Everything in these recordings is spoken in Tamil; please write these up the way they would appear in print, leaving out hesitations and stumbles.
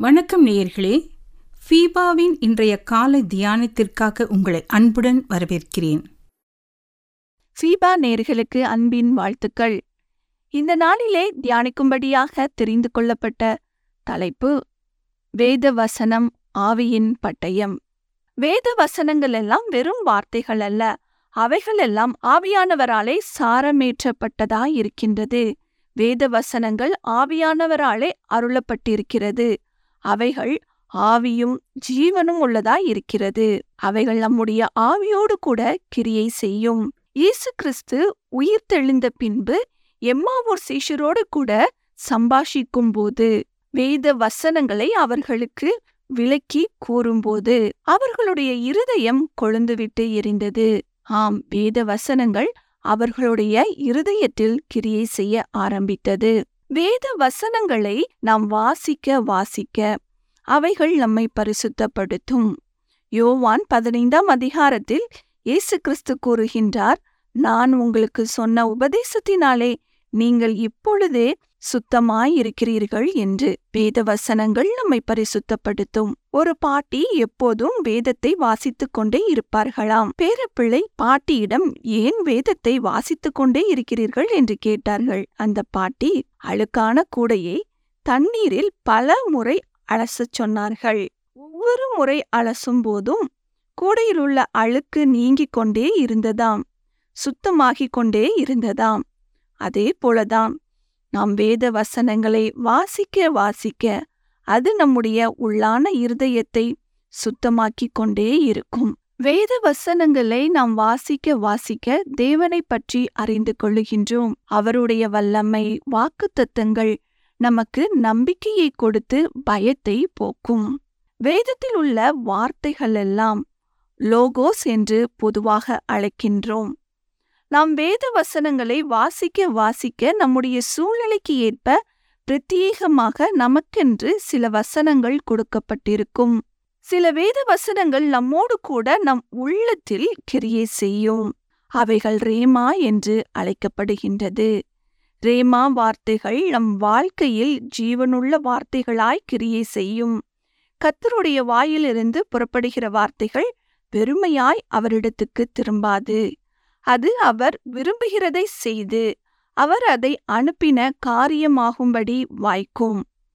வணக்கம் நேயர்களே, ஃபீபாவின் இன்றைய காலை தியானத்திற்காக உங்களை அன்புடன் வரவேற்கிறேன். ஃபீபா நேயர்களுக்கு அன்பின் வாழ்த்துக்கள். இந்த நாளிலே தியானிக்கும்படியாக தெரிந்து கொள்ளப்பட்ட தலைப்பு வேத வசனம் ஆவியின் பட்டயம். வேத வசனங்கள் எல்லாம் வெறும் வார்த்தைகள் அல்ல, அவைகள் எல்லாம் ஆவியானவராலே சாரமேற்றப்பட்டதாயிருக்கின்றது. வேத வசனங்கள் ஆவியானவராலே அருளப்பட்டிருக்கிறது. அவைகள் ஆவியும் ஜீவனும் உள்ளதாயிருக்கிறது. அவைகள் நம்முடைய ஆவியோடு கூட கிரியை செய்யும். இயேசு கிறிஸ்து உயிர்த்தெழுந்த பின்பு எம்மாவூர் சீஷரோடு கூட சம்பாஷிக்கும் போது வேத வசனங்களை அவர்களுக்கு விளக்கி கூறும்போது அவர்களுடைய இருதயம் கொழுந்துவிட்டு எரிந்தது. ஆம், வேத வசனங்கள் அவர்களுடைய இருதயத்தில் கிரியை செய்ய ஆரம்பித்தது. வேத வசனங்களை நாம் வாசிக்க அவைகள் நம்மை பரிசுத்தப்படுத்தும். யோவான் 15ஆம் அதிகாரத்தில் இயேசு கிறிஸ்து கூறுகின்றார், நான் உங்களுக்கு சொன்ன உபதேசத்தினாலே நீங்கள் இப்பொழுதே சுத்தமாயிருக்கிறீர்கள் என்று. வேத வசனங்கள் நம்மை பரிசுத்தப்படுத்தும். ஒரு பாட்டி எப்போதும் வேதத்தை வாசித்துக் கொண்டே இருப்பார்களாம். பேரப்பிள்ளை பாட்டியிடம் ஏன் வேதத்தை வாசித்துக் கொண்டே இருக்கிறீர்கள் என்று கேட்டார்கள். அந்த பாட்டி அழுக்கான கூடையை தண்ணீரில் பல முறை அலசச் சொன்னார்கள். ஒவ்வொரு முறை அலசும் போதும் கூடையிலுள்ள அழுக்கு நீங்கிக் கொண்டே இருந்ததாம், சுத்தமாகிக் கொண்டே இருந்ததாம். அதே போலதான் நாம் வேத வசனங்களை வாசிக்க அது நம்முடைய உள்ளான இருதயத்தை சுத்தமாக்கிக் கொண்டே இருக்கும். வேத வசனங்களை நாம் வாசிக்க தேவனை பற்றி அறிந்து கொள்ளுகின்றோம். அவருடைய வல்லமை, வாக்குத்தத்தங்கள் நமக்கு நம்பிக்கையை கொடுத்து பயத்தை போக்கும். வேதத்தில் உள்ள வார்த்தைகள் எல்லாம் லோகோஸ் என்று பொதுவாக அழைக்கின்றோம். நாம் வேத வசனங்களை வாசிக்க நம்முடைய சூழ்நிலைக்கு ஏற்ப பிரத்யேகமாக நமக்கென்று சில வசனங்கள் கொடுக்கப்பட்டிருக்கும். சில வேத வசனங்கள் நம்மோடு கூட நம் உள்ளத்தில் கிரியை செய்யும். அவைகள் ரேமா என்று அழைக்கப்படுகின்றது. ரேமா வார்த்தைகள் நம் வாழ்க்கையில் ஜீவனுள்ள வார்த்தைகளாய் கிரியை செய்யும். கர்த்தருடைய வாயிலிருந்து புறப்படுகிற வார்த்தைகள் வெறுமையாய் அவரிடத்துக்கு திரும்பாது. அது அவர் விரும்புகிறதை செய்து அவர் அதை அனுப்பின காரியமாகும்படி வாய்க்கும்.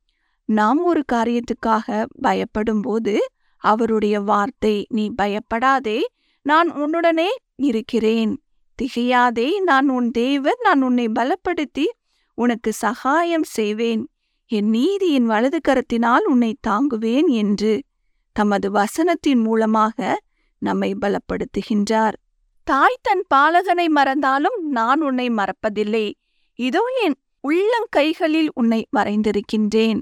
நாம் ஒரு காரியத்துக்காக பயப்படும்போது அவருடைய வார்த்தை, நீ பயப்படாதே, நான் உன்னுடனே இருக்கிறேன், திகையாதே, நான் உன் தேவன், நான் உன்னை பலப்படுத்தி உனக்கு சகாயம் செய்வேன், என் நீதியின் வலது கரத்தினால் உன்னை தாங்குவேன் என்று தமது வசனத்தின் மூலமாக நம்மை பலப்படுத்துகின்றார். தாய் தன் பாலகனை மறந்தாலும் நான் உன்னை மறப்பதில்லை, இதோ என் உள்ளங்கைகளில் உன்னை வரைந்திருக்கின்றேன்.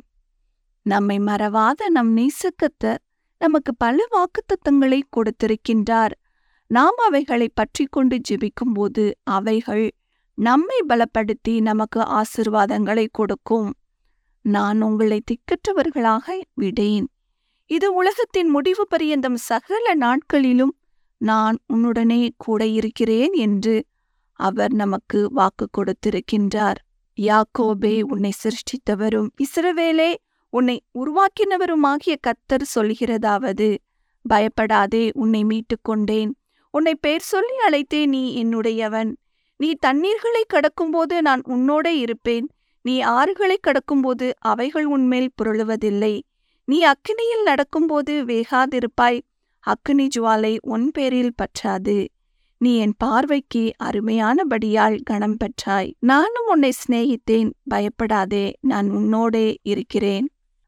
நம்மை மறவாத நம் நேசக்கர்த்தர் நமக்கு பல வாக்குத்தத்தங்களை கொடுத்திருக்கின்றார். நாம் அவைகளை பற்றி கொண்டு ஜெபிக்கும் போது அவைகள் நம்மை பலப்படுத்தி நமக்கு ஆசீர்வாதங்களை கொடுக்கும். நான் உங்களை திக்கற்றவர்களாக விடேன், இது உலகத்தின் முடிவு பரியந்தம் சகல நாட்களிலும் நான் உன்னுடனே கூட இருக்கிறேன் என்று அவர் நமக்கு வாக்கு கொடுத்திருக்கின்றார். யாக்கோபே, உன்னை சிருஷ்டித்தவரும் இஸ்ரவேலே உன்னை உருவாக்கினவருமாகிய கர்த்தர் சொல்கிறதாவது, பயப்படாதே, உன்னை மீட்டுக் கொண்டேன், உன்னை பெயர் சொல்லி அழைத்தேன், நீ என்னுடையவன். நீ தண்ணீர்களை கடக்கும்போது நான் உன்னோட இருப்பேன், நீ ஆறுகளை கடக்கும்போது அவைகள் உன்மேல் புரளுவதில்லை. நீ அக்கினியில் நடக்கும்போது வேகாதிருப்பாய், அக்கினி ஜுவாலை உன் பேரில் பற்றாது. நீ என் பார்வைக்கு அருமையானபடியால் கனம் பெற்றாய். நானும் உன்னை சிநேகித்தேன், பயப்படாதே, நான் உன்னோடே இருக்கிறேன்.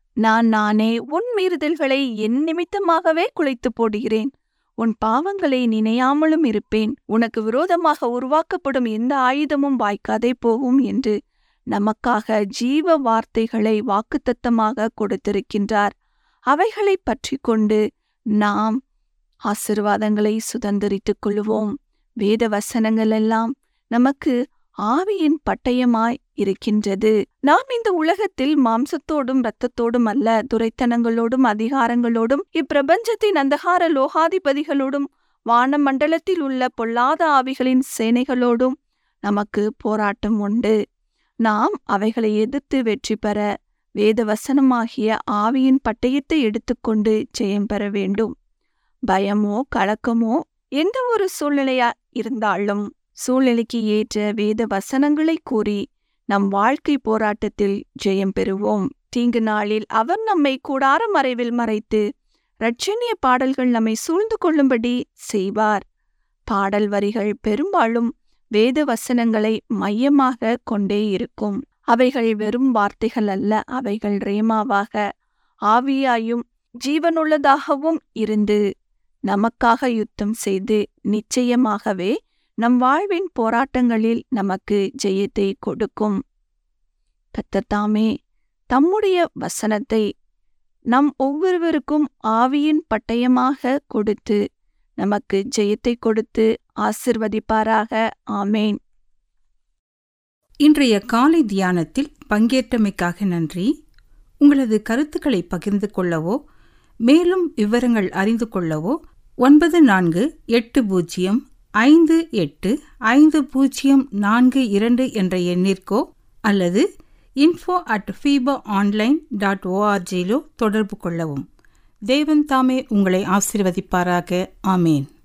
நானே உன் மீறுதல்களை என் நிமித்தமாகவே குலைத்து போடுகிறேன், உன் பாவங்களை நினையாமலும் இருப்பேன். உனக்கு விரோதமாக உருவாக்கப்படும் எந்த ஆயுதமும் வாய்க்காதே போகும் என்று நமக்காக ஜீவ வார்த்தைகளை வாக்குத்தத்தமாக கொடுத்திருக்கின்றார். அவைகளை பற்றி கொண்டு நாம் ஆசீர்வாதங்களை சுதந்திரித்துக் கொள்வோம். வேத வசனங்கள் எல்லாம் நமக்கு ஆவியின் பட்டயமாய் இருக்கின்றது. நாம் இந்த உலகத்தில் மாம்சத்தோடும் இரத்தத்தோடும் அல்ல, துரைத்தனங்களோடும் அதிகாரங்களோடும் இப்பிரபஞ்சத்தின் அந்தகார லோகாதிபதிகளோடும் வானமண்டலத்தில் உள்ள பொல்லாத ஆவிகளின் சேனைகளோடும் நமக்கு போராட்டம் உண்டு. நாம் அவைகளை எதிர்த்து வெற்றி பெற வேத வசனமாகிய ஆவியின் பட்டயத்தை எடுத்துக்கொண்டு ஜெயம் பெற வேண்டும். பயமோ கலக்கமோ எந்த ஒரு சூழ்நிலையா இருந்தாலும் சூழ்நிலைக்கு ஏற்ற வேத வசனங்களை கூறி நம் வாழ்க்கை போராட்டத்தில் ஜெயம் பெறுவோம். தீங்கு நாளில் அவர் நம்மை கூடார மறைவில் மறைத்து இரட்சணிய பாடல்கள் நம்மை சூழ்ந்து கொள்ளும்படி செய்வார். பாடல் வரிகள் பெரும்பாலும் வேத வசனங்களை மையமாக கொண்டே இருக்கும். அவைகள் வெறும் வார்த்தைகள் அல்ல, அவைகள் ரேமாவாக ஆவியாயும் ஜீவனுள்ளதாகவும் இருந்து நமக்காக யுத்தம் செய்து நிச்சயமாகவே நம் வாழ்வின் போராட்டங்களில் நமக்கு ஜெயத்தை கொடுக்கும். கர்த்தர் தாமே தம்முடைய வசனத்தை நம் ஒவ்வொருவருக்கும் ஆவியின் பட்டயமாக கொடுத்து நமக்கு ஜெயத்தை கொடுத்து ஆசிர்வதிப்பாராக. ஆமேன். இன்றைய காலை தியானத்தில் பங்கேற்றமைக்காக நன்றி. உங்களது கருத்துக்களை பகிர்ந்து கொள்ளவோ மேலும் விவரங்கள் அறிந்து கொள்ளவோ 9458585042 என்ற எண்ணிற்கோ அல்லது info@fibaonline.org தொடர்பு கொள்ளவும். தேவன் தாமே உங்களை ஆசீர்வதிப்பாராக. ஆமேன்.